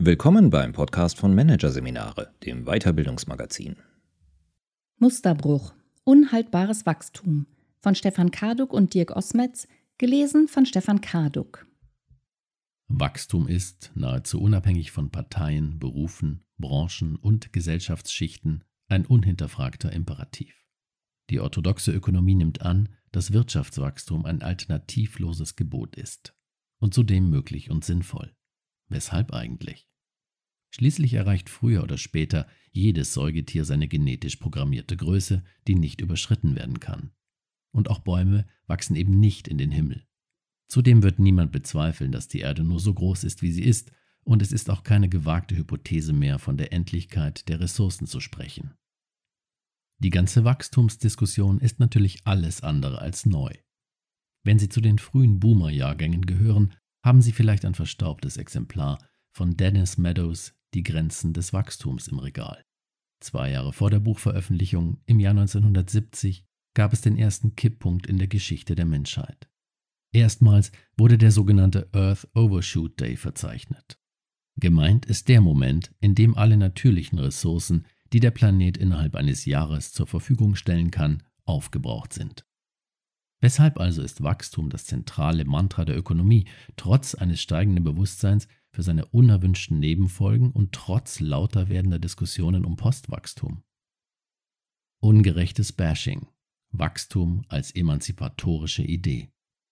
Willkommen beim Podcast von Managerseminare, dem Weiterbildungsmagazin. Musterbruch – Unhaltbares Wachstum von Stefan Karduk und Dirk Osmetz, gelesen von Stefan Karduk. Wachstum ist, nahezu unabhängig von Parteien, Berufen, Branchen und Gesellschaftsschichten, ein unhinterfragter Imperativ. Die orthodoxe Ökonomie nimmt an, dass Wirtschaftswachstum ein alternativloses Gebot ist und zudem möglich und sinnvoll. Weshalb eigentlich? Schließlich erreicht früher oder später jedes Säugetier seine genetisch programmierte Größe, die nicht überschritten werden kann. Und auch Bäume wachsen eben nicht in den Himmel. Zudem wird niemand bezweifeln, dass die Erde nur so groß ist, wie sie ist, und es ist auch keine gewagte Hypothese mehr, von der Endlichkeit der Ressourcen zu sprechen. Die ganze Wachstumsdiskussion ist natürlich alles andere als neu. Wenn Sie zu den frühen Boomer-Jahrgängen gehören, haben Sie vielleicht ein verstaubtes Exemplar von Dennis Meadows Die Grenzen des Wachstums im Regal. 2 Jahre vor der Buchveröffentlichung, im Jahr 1970, gab es den ersten Kipppunkt in der Geschichte der Menschheit. Erstmals wurde der sogenannte Earth Overshoot Day verzeichnet. Gemeint ist der Moment, in dem alle natürlichen Ressourcen, die der Planet innerhalb eines Jahres zur Verfügung stellen kann, aufgebraucht sind. Weshalb also ist Wachstum das zentrale Mantra der Ökonomie, trotz eines steigenden Bewusstseins für seine unerwünschten Nebenfolgen und trotz lauter werdender Diskussionen um Postwachstum? Ungerechtes Bashing. Wachstum als emanzipatorische Idee.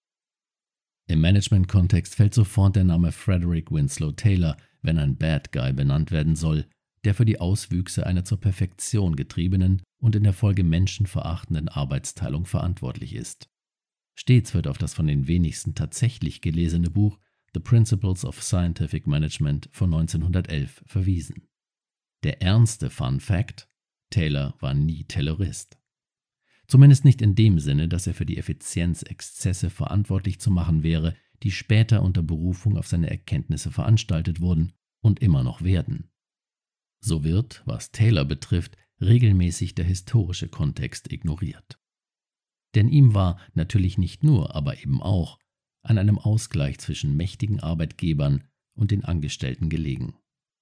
Im Management-Kontext fällt sofort der Name Frederick Winslow Taylor, wenn ein Bad Guy benannt werden soll, der für die Auswüchse einer zur Perfektion getriebenen und in der Folge menschenverachtenden Arbeitsteilung verantwortlich ist. Stets wird auf das von den wenigsten tatsächlich gelesene Buch The Principles of Scientific Management von 1911 verwiesen. Der ernste Fun Fact: Taylor war nie Taylorist. Zumindest nicht in dem Sinne, dass er für die Effizienzexzesse verantwortlich zu machen wäre, die später unter Berufung auf seine Erkenntnisse veranstaltet wurden und immer noch werden. So wird, was Taylor betrifft, regelmäßig der historische Kontext ignoriert. Denn ihm war natürlich nicht nur, aber eben auch an einem Ausgleich zwischen mächtigen Arbeitgebern und den Angestellten gelegen.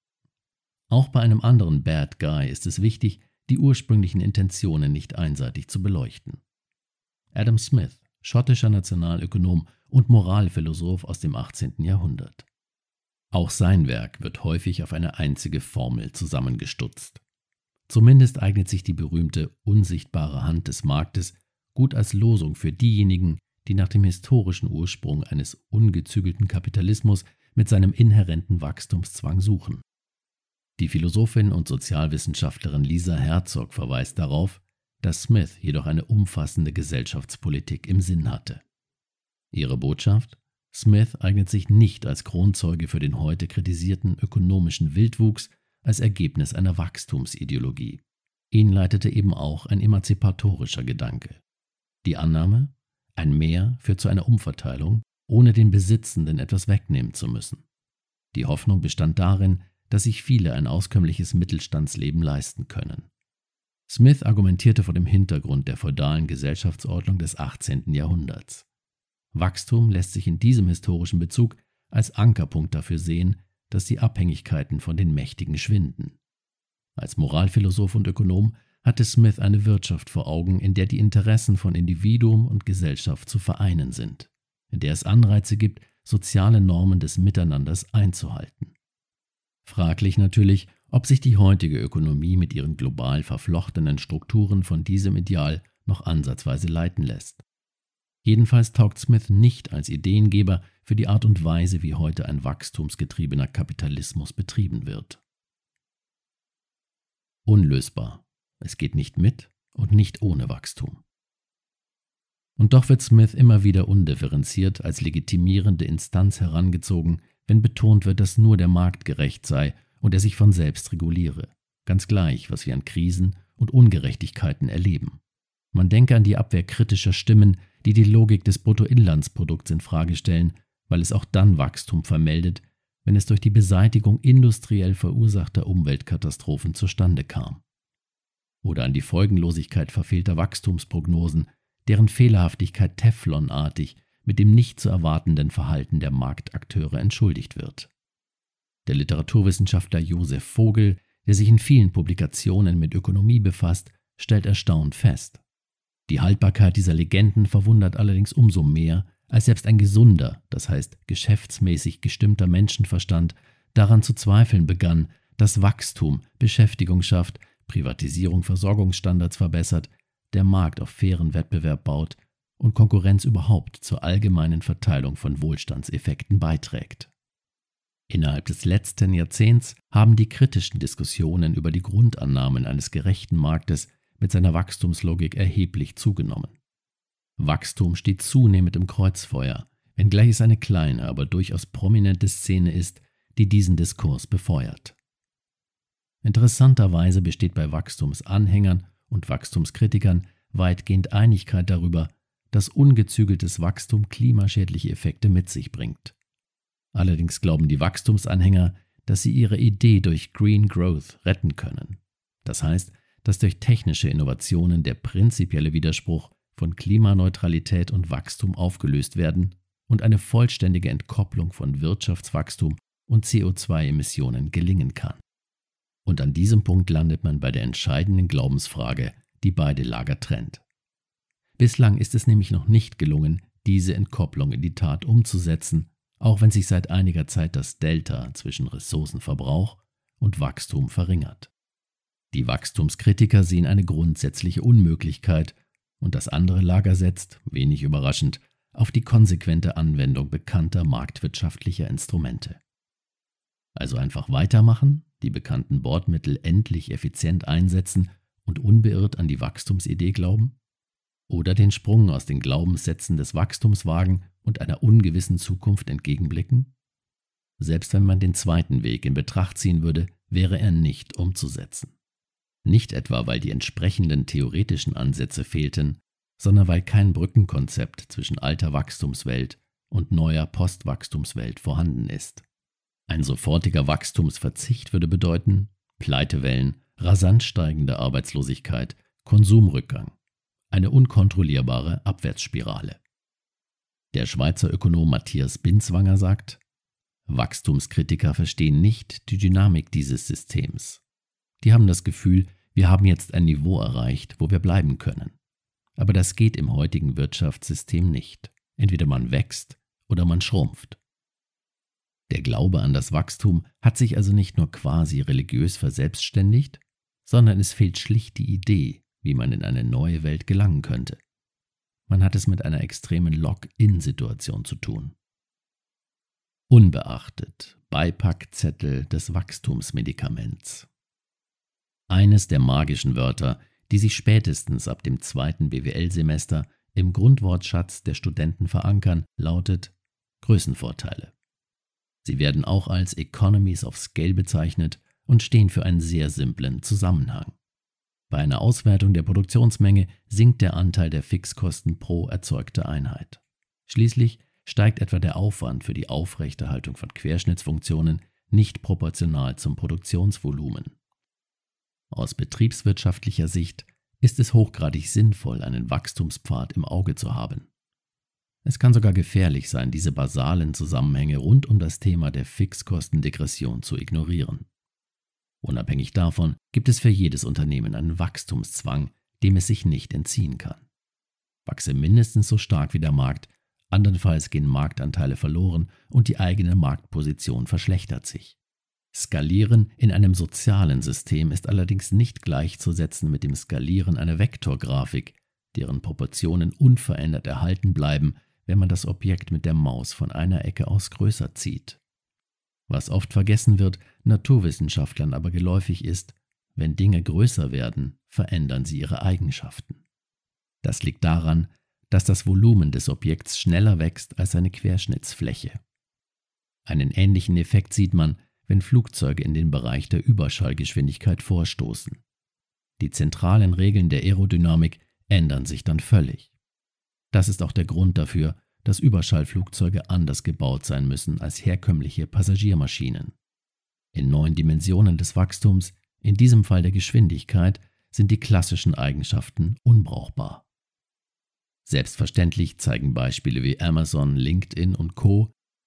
Auch bei einem anderen Bad Guy ist es wichtig, die ursprünglichen Intentionen nicht einseitig zu beleuchten. Adam Smith, schottischer Nationalökonom und Moralphilosoph aus dem 18. Jahrhundert. Auch sein Werk wird häufig auf eine einzige Formel zusammengestutzt. Zumindest eignet sich die berühmte unsichtbare Hand des Marktes gut als Losung für diejenigen, die nach dem historischen Ursprung eines ungezügelten Kapitalismus mit seinem inhärenten Wachstumszwang suchen. Die Philosophin und Sozialwissenschaftlerin Lisa Herzog verweist darauf, dass Smith jedoch eine umfassende Gesellschaftspolitik im Sinn hatte. Ihre Botschaft: Smith eignet sich nicht als Kronzeuge für den heute kritisierten ökonomischen Wildwuchs als Ergebnis einer Wachstumsideologie. Ihn leitete eben auch ein emanzipatorischer Gedanke. Die Annahme, ein Mehr führt zu einer Umverteilung, ohne den Besitzenden etwas wegnehmen zu müssen. Die Hoffnung bestand darin, dass sich viele ein auskömmliches Mittelstandsleben leisten können. Smith argumentierte vor dem Hintergrund der feudalen Gesellschaftsordnung des 18. Jahrhunderts. Wachstum lässt sich in diesem historischen Bezug als Ankerpunkt dafür sehen, dass die Abhängigkeiten von den Mächtigen schwinden. Als Moralphilosoph und Ökonom hatte Smith eine Wirtschaft vor Augen, in der die Interessen von Individuum und Gesellschaft zu vereinen sind, in der es Anreize gibt, soziale Normen des Miteinanders einzuhalten. Fraglich natürlich, ob sich die heutige Ökonomie mit ihren global verflochtenen Strukturen von diesem Ideal noch ansatzweise leiten lässt. Jedenfalls taugt Smith nicht als Ideengeber für die Art und Weise, wie heute ein wachstumsgetriebener Kapitalismus betrieben wird. Unlösbar. Es geht nicht mit und nicht ohne Wachstum. Und doch wird Smith immer wieder undifferenziert als legitimierende Instanz herangezogen, wenn betont wird, dass nur der Markt gerecht sei und er sich von selbst reguliere, ganz gleich, was wir an Krisen und Ungerechtigkeiten erleben. Man denke an die Abwehr kritischer Stimmen, die die Logik des Bruttoinlandsprodukts in Frage stellen, weil es auch dann Wachstum vermeldet, wenn es durch die Beseitigung industriell verursachter Umweltkatastrophen zustande kam. Oder an die Folgenlosigkeit verfehlter Wachstumsprognosen, deren Fehlerhaftigkeit teflonartig mit dem nicht zu erwartenden Verhalten der Marktakteure entschuldigt wird. Der Literaturwissenschaftler Josef Vogel, der sich in vielen Publikationen mit Ökonomie befasst, stellt erstaunt fest: Die Haltbarkeit dieser Legenden verwundert allerdings umso mehr, als selbst ein gesunder, das heißt geschäftsmäßig gestimmter Menschenverstand daran zu zweifeln begann, dass Wachstum Beschäftigung schafft, Privatisierung Versorgungsstandards verbessert, der Markt auf fairen Wettbewerb baut und Konkurrenz überhaupt zur allgemeinen Verteilung von Wohlstandseffekten beiträgt. Innerhalb des letzten Jahrzehnts haben die kritischen Diskussionen über die Grundannahmen eines gerechten Marktes mit seiner Wachstumslogik erheblich zugenommen. Wachstum steht zunehmend im Kreuzfeuer, wenngleich es eine kleine, aber durchaus prominente Szene ist, die diesen Diskurs befeuert. Interessanterweise besteht bei Wachstumsanhängern und Wachstumskritikern weitgehend Einigkeit darüber, dass ungezügeltes Wachstum klimaschädliche Effekte mit sich bringt. Allerdings glauben die Wachstumsanhänger, dass sie ihre Idee durch Green Growth retten können. Das heißt, dass durch technische Innovationen der prinzipielle Widerspruch von Klimaneutralität und Wachstum aufgelöst werden und eine vollständige Entkopplung von Wirtschaftswachstum und CO2-Emissionen gelingen kann. Und an diesem Punkt landet man bei der entscheidenden Glaubensfrage, die beide Lager trennt. Bislang ist es nämlich noch nicht gelungen, diese Entkopplung in die Tat umzusetzen, auch wenn sich seit einiger Zeit das Delta zwischen Ressourcenverbrauch und Wachstum verringert. Die Wachstumskritiker sehen eine grundsätzliche Unmöglichkeit und das andere Lager setzt, wenig überraschend, auf die konsequente Anwendung bekannter marktwirtschaftlicher Instrumente. Also einfach weitermachen, die bekannten Bordmittel endlich effizient einsetzen und unbeirrt an die Wachstumsidee glauben? Oder den Sprung aus den Glaubenssätzen des Wachstums wagen und einer ungewissen Zukunft entgegenblicken? Selbst wenn man den zweiten Weg in Betracht ziehen würde, wäre er nicht umzusetzen. Nicht etwa, weil die entsprechenden theoretischen Ansätze fehlten, sondern weil kein Brückenkonzept zwischen alter Wachstumswelt und neuer Postwachstumswelt vorhanden ist. Ein sofortiger Wachstumsverzicht würde bedeuten Pleitewellen, rasant steigende Arbeitslosigkeit, Konsumrückgang, eine unkontrollierbare Abwärtsspirale. Der Schweizer Ökonom Matthias Binswanger sagt: Wachstumskritiker verstehen nicht die Dynamik dieses Systems. Die haben das Gefühl, wir haben jetzt ein Niveau erreicht, wo wir bleiben können. Aber das geht im heutigen Wirtschaftssystem nicht. Entweder man wächst oder man schrumpft. Der Glaube an das Wachstum hat sich also nicht nur quasi religiös verselbstständigt, sondern es fehlt schlicht die Idee, wie man in eine neue Welt gelangen könnte. Man hat es mit einer extremen Lock-in-Situation zu tun. Unbeachtet, Beipackzettel des Wachstumsmedikaments. Eines der magischen Wörter, die sich spätestens ab dem 2. BWL-Semester im Grundwortschatz der Studenten verankern, lautet Größenvorteile. Sie werden auch als Economies of Scale bezeichnet und stehen für einen sehr simplen Zusammenhang. Bei einer Auswertung der Produktionsmenge sinkt der Anteil der Fixkosten pro erzeugte Einheit. Schließlich steigt etwa der Aufwand für die Aufrechterhaltung von Querschnittsfunktionen nicht proportional zum Produktionsvolumen. Aus betriebswirtschaftlicher Sicht ist es hochgradig sinnvoll, einen Wachstumspfad im Auge zu haben. Es kann sogar gefährlich sein, diese basalen Zusammenhänge rund um das Thema der Fixkostendegression zu ignorieren. Unabhängig davon gibt es für jedes Unternehmen einen Wachstumszwang, dem es sich nicht entziehen kann. Wachse mindestens so stark wie der Markt, andernfalls gehen Marktanteile verloren und die eigene Marktposition verschlechtert sich. Skalieren in einem sozialen System ist allerdings nicht gleichzusetzen mit dem Skalieren einer Vektorgrafik, deren Proportionen unverändert erhalten bleiben, wenn man das Objekt mit der Maus von einer Ecke aus größer zieht. Was oft vergessen wird, Naturwissenschaftlern aber geläufig ist: Wenn Dinge größer werden, verändern sie ihre Eigenschaften. Das liegt daran, dass das Volumen des Objekts schneller wächst als seine Querschnittsfläche. Einen ähnlichen Effekt sieht man, wenn Flugzeuge in den Bereich der Überschallgeschwindigkeit vorstoßen. Die zentralen Regeln der Aerodynamik ändern sich dann völlig. Das ist auch der Grund dafür, dass Überschallflugzeuge anders gebaut sein müssen als herkömmliche Passagiermaschinen. In neuen Dimensionen des Wachstums, in diesem Fall der Geschwindigkeit, sind die klassischen Eigenschaften unbrauchbar. Selbstverständlich zeigen Beispiele wie Amazon, LinkedIn und Co.,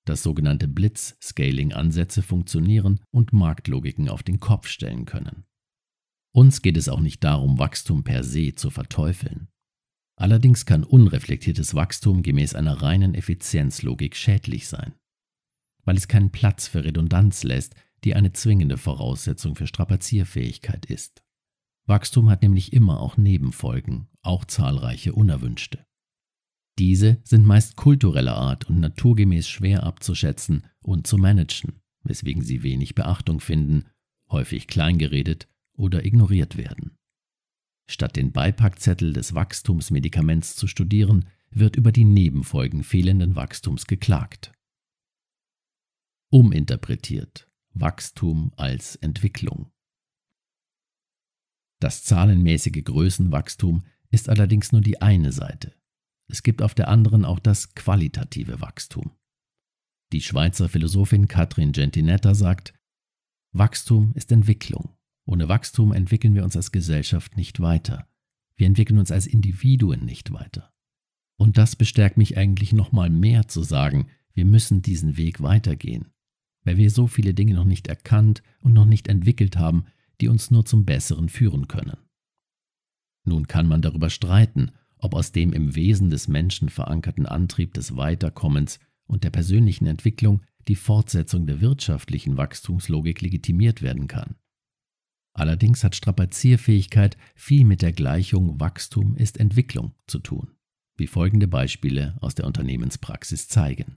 dass sogenannte Blitz-Scaling-Ansätze funktionieren und Marktlogiken auf den Kopf stellen können. Uns geht es auch nicht darum, Wachstum per se zu verteufeln. Allerdings kann unreflektiertes Wachstum gemäß einer reinen Effizienzlogik schädlich sein, weil es keinen Platz für Redundanz lässt, die eine zwingende Voraussetzung für Strapazierfähigkeit ist. Wachstum hat nämlich immer auch Nebenfolgen, auch zahlreiche unerwünschte. Diese sind meist kultureller Art und naturgemäß schwer abzuschätzen und zu managen, weswegen sie wenig Beachtung finden, häufig kleingeredet oder ignoriert werden. Statt den Beipackzettel des Wachstumsmedikaments zu studieren, wird über die Nebenfolgen fehlenden Wachstums geklagt. Uminterpretiert: Wachstum als Entwicklung. Das zahlenmäßige Größenwachstum ist allerdings nur die eine Seite. Es gibt auf der anderen auch das qualitative Wachstum. Die Schweizer Philosophin Katrin Gentinetta sagt: Wachstum ist Entwicklung. Ohne Wachstum entwickeln wir uns als Gesellschaft nicht weiter. Wir entwickeln uns als Individuen nicht weiter. Und das bestärkt mich eigentlich nochmal mehr zu sagen, wir müssen diesen Weg weitergehen, weil wir so viele Dinge noch nicht erkannt und noch nicht entwickelt haben, die uns nur zum Besseren führen können. Nun kann man darüber streiten, ob aus dem im Wesen des Menschen verankerten Antrieb des Weiterkommens und der persönlichen Entwicklung die Fortsetzung der wirtschaftlichen Wachstumslogik legitimiert werden kann. Allerdings hat Strapazierfähigkeit viel mit der Gleichung Wachstum ist Entwicklung zu tun, wie folgende Beispiele aus der Unternehmenspraxis zeigen.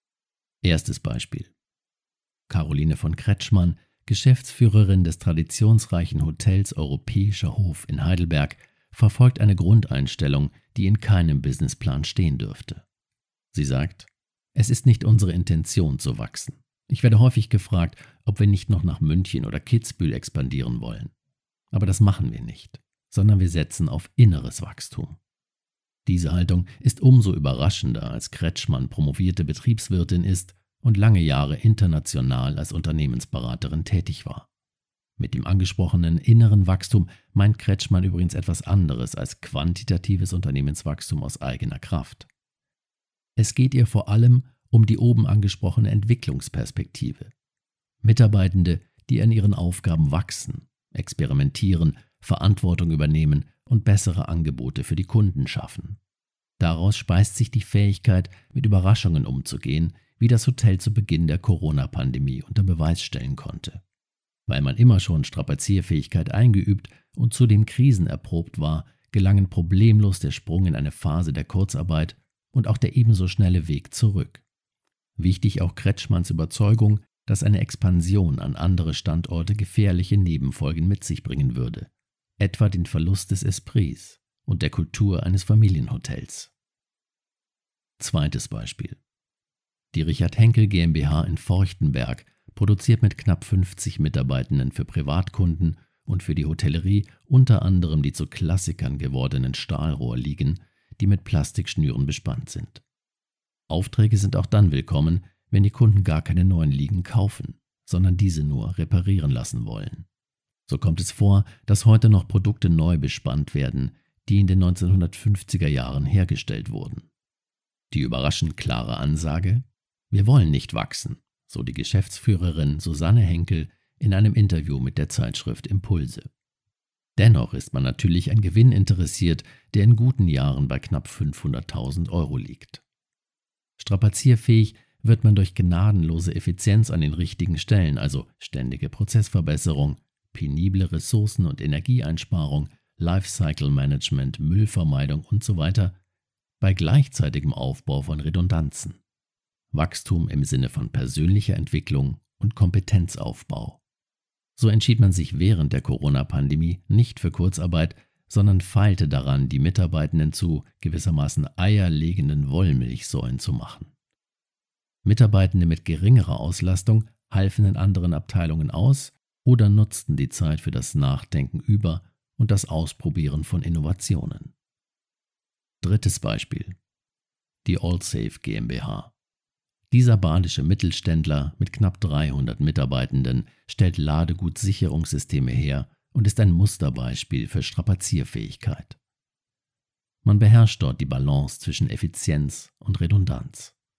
Erstes Beispiel: Caroline von Kretschmann, Geschäftsführerin des traditionsreichen Hotels Europäischer Hof in Heidelberg, verfolgt eine Grundeinstellung, die in keinem Businessplan stehen dürfte. Sie sagt: Es ist nicht unsere Intention zu wachsen. Ich werde häufig gefragt, ob wir nicht noch nach München oder Kitzbühel expandieren wollen. Aber das machen wir nicht, sondern wir setzen auf inneres Wachstum. Diese Haltung ist umso überraschender, als Kretschmann promovierte Betriebswirtin ist und lange Jahre international als Unternehmensberaterin tätig war. Mit dem angesprochenen inneren Wachstum meint Kretschmann übrigens etwas anderes als quantitatives Unternehmenswachstum aus eigener Kraft. Es geht ihr vor allem um die oben angesprochene Entwicklungsperspektive. Mitarbeitende, die an ihren Aufgaben wachsen, experimentieren, Verantwortung übernehmen und bessere Angebote für die Kunden schaffen. Daraus speist sich die Fähigkeit, mit Überraschungen umzugehen, wie das Hotel zu Beginn der Corona-Pandemie unter Beweis stellen konnte. Weil man immer schon Strapazierfähigkeit eingeübt und zudem krisenerprobt war, gelangen problemlos der Sprung in eine Phase der Kurzarbeit und auch der ebenso schnelle Weg zurück. Wichtig auch Kretschmanns Überzeugung, dass eine Expansion an andere Standorte gefährliche Nebenfolgen mit sich bringen würde, etwa den Verlust des Esprits und der Kultur eines Familienhotels. Zweites Beispiel: Die Richard Henkel GmbH in Forchtenberg produziert mit knapp 50 Mitarbeitenden für Privatkunden und für die Hotellerie unter anderem die zu Klassikern gewordenen Stahlrohrliegen, die mit Plastikschnüren bespannt sind. Aufträge sind auch dann willkommen, wenn die Kunden gar keine neuen Liegen kaufen, sondern diese nur reparieren lassen wollen. So kommt es vor, dass heute noch Produkte neu bespannt werden, die in den 1950er Jahren hergestellt wurden. Die überraschend klare Ansage: Wir wollen nicht wachsen, so die Geschäftsführerin Susanne Henkel in einem Interview mit der Zeitschrift Impulse. Dennoch ist man natürlich an Gewinn interessiert, der in guten Jahren bei knapp 500.000 Euro liegt. Strapazierfähig wird man durch gnadenlose Effizienz an den richtigen Stellen, also ständige Prozessverbesserung, penible Ressourcen- und Energieeinsparung, Lifecycle-Management, Müllvermeidung usw., bei gleichzeitigem Aufbau von Redundanzen. Wachstum im Sinne von persönlicher Entwicklung und Kompetenzaufbau. So entschied man sich während der Corona-Pandemie nicht für Kurzarbeit, sondern feilte daran, die Mitarbeitenden zu gewissermaßen eierlegenden Wollmilchsäuen zu machen. Mitarbeitende mit geringerer Auslastung halfen in anderen Abteilungen aus oder nutzten die Zeit für das Nachdenken über und das Ausprobieren von Innovationen. Drittes Beispiel: Die Allsafe GmbH. Dieser badische Mittelständler mit knapp 300 Mitarbeitenden stellt Ladegutsicherungssysteme her und ist ein Musterbeispiel für Strapazierfähigkeit. Man beherrscht dort die Balance zwischen Effizienz und Redundanz.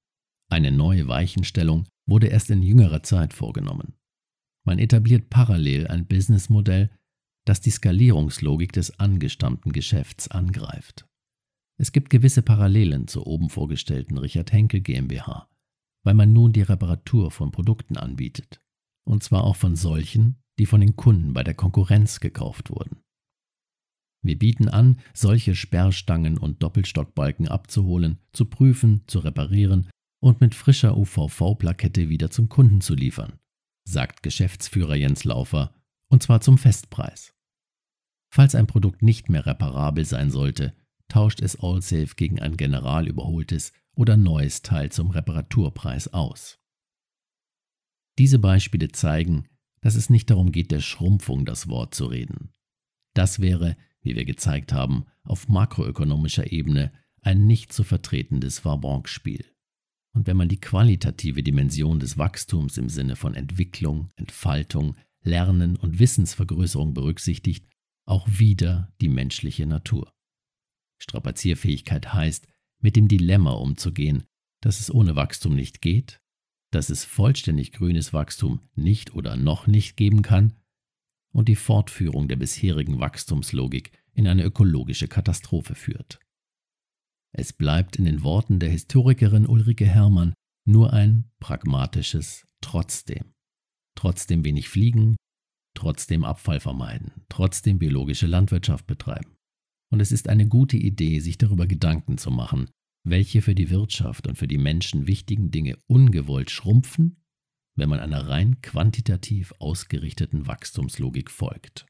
Eine neue Weichenstellung wurde erst in jüngerer Zeit vorgenommen. Man etabliert parallel ein Businessmodell, das die Skalierungslogik des angestammten Geschäfts angreift. Es gibt gewisse Parallelen zur oben vorgestellten Richard Henkel GmbH, weil man nun die Reparatur von Produkten anbietet. Und zwar auch von solchen, die von den Kunden bei der Konkurrenz gekauft wurden. Wir bieten an, solche Sperrstangen und Doppelstockbalken abzuholen, zu prüfen, zu reparieren und mit frischer UVV-Plakette wieder zum Kunden zu liefern, sagt Geschäftsführer Jens Laufer, und zwar zum Festpreis. Falls ein Produkt nicht mehr reparabel sein sollte, tauscht es AllSafe gegen ein general überholtes oder neues Teil zum Reparaturpreis aus. Diese Beispiele zeigen, dass es nicht darum geht, der Schrumpfung das Wort zu reden. Das wäre, wie wir gezeigt haben, auf makroökonomischer Ebene ein nicht zu vertretendes Va-banque-Spiel. Und wenn man die qualitative Dimension des Wachstums im Sinne von Entwicklung, Entfaltung, Lernen und Wissensvergrößerung berücksichtigt, auch wieder die menschliche Natur. Strapazierfähigkeit heißt, mit dem Dilemma umzugehen, dass es ohne Wachstum nicht geht, dass es vollständig grünes Wachstum nicht oder noch nicht geben kann und die Fortführung der bisherigen Wachstumslogik in eine ökologische Katastrophe führt. Es bleibt in den Worten der Historikerin Ulrike Herrmann nur ein pragmatisches Trotzdem. Trotzdem wenig fliegen, trotzdem Abfall vermeiden, trotzdem biologische Landwirtschaft betreiben. Und es ist eine gute Idee, sich darüber Gedanken zu machen, welche für die Wirtschaft und für die Menschen wichtigen Dinge ungewollt schrumpfen, wenn man einer rein quantitativ ausgerichteten Wachstumslogik folgt.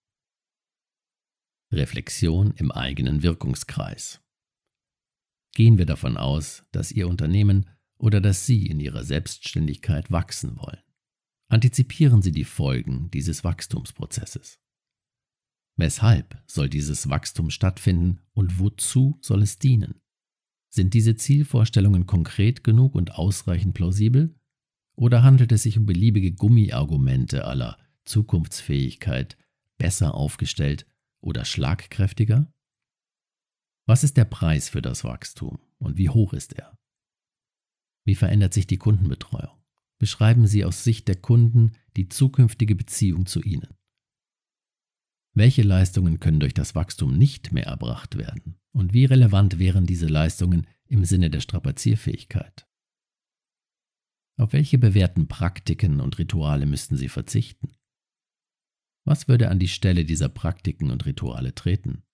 Reflexion im eigenen Wirkungskreis. Gehen wir davon aus, dass Ihr Unternehmen oder dass Sie in Ihrer Selbstständigkeit wachsen wollen. Antizipieren Sie die Folgen dieses Wachstumsprozesses. Weshalb soll dieses Wachstum stattfinden und wozu soll es dienen? Sind diese Zielvorstellungen konkret genug und ausreichend plausibel? Oder handelt es sich um beliebige Gummiargumente aller Zukunftsfähigkeit, besser aufgestellt oder schlagkräftiger? Was ist der Preis für das Wachstum und wie hoch ist er? Wie verändert sich die Kundenbetreuung? Beschreiben Sie aus Sicht der Kunden die zukünftige Beziehung zu Ihnen. Welche Leistungen können durch das Wachstum nicht mehr erbracht werden? Und wie relevant wären diese Leistungen im Sinne der Strapazierfähigkeit? Auf welche bewährten Praktiken und Rituale müssten Sie verzichten? Was würde an die Stelle dieser Praktiken und Rituale treten?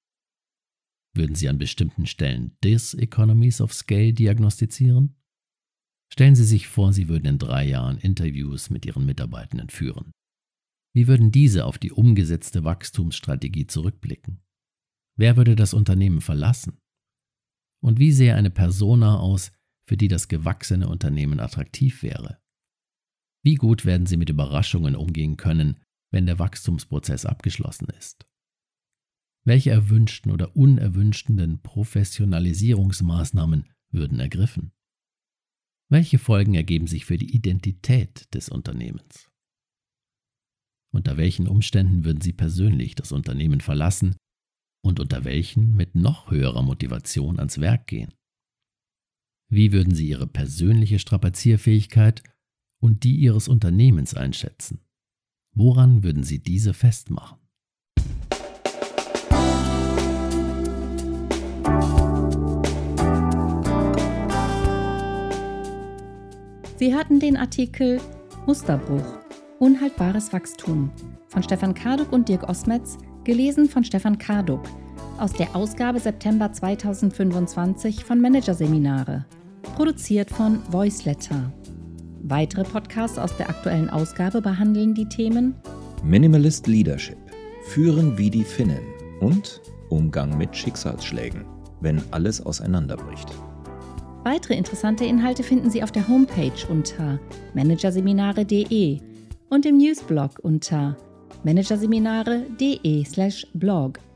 Würden Sie an bestimmten Stellen Diseconomies of Scale diagnostizieren? Stellen Sie sich vor, Sie würden in 3 Jahren Interviews mit Ihren Mitarbeitenden führen. Wie würden diese auf die umgesetzte Wachstumsstrategie zurückblicken? Wer würde das Unternehmen verlassen? Und wie sähe eine Persona aus, für die das gewachsene Unternehmen attraktiv wäre? Wie gut werden Sie mit Überraschungen umgehen können, wenn der Wachstumsprozess abgeschlossen ist? Welche erwünschten oder unerwünschten Professionalisierungsmaßnahmen würden ergriffen? Welche Folgen ergeben sich für die Identität des Unternehmens? Unter welchen Umständen würden Sie persönlich das Unternehmen verlassen und unter welchen mit noch höherer Motivation ans Werk gehen? Wie würden Sie Ihre persönliche Strapazierfähigkeit und die Ihres Unternehmens einschätzen? Woran würden Sie diese festmachen? Sie hörten den Artikel Musterbruch – Unhaltbares Wachstum von Stefan Karduk und Dirk Osmetz, gelesen von Stefan Karduk, aus der Ausgabe September 2025 von Managerseminare, produziert von Voiceletter. Weitere Podcasts aus der aktuellen Ausgabe behandeln die Themen Minimalist Leadership, Führen wie die Finnen und Umgang mit Schicksalsschlägen, wenn alles auseinanderbricht. Weitere interessante Inhalte finden Sie auf der Homepage unter managerseminare.de und im Newsblog unter managerseminare.de/blog.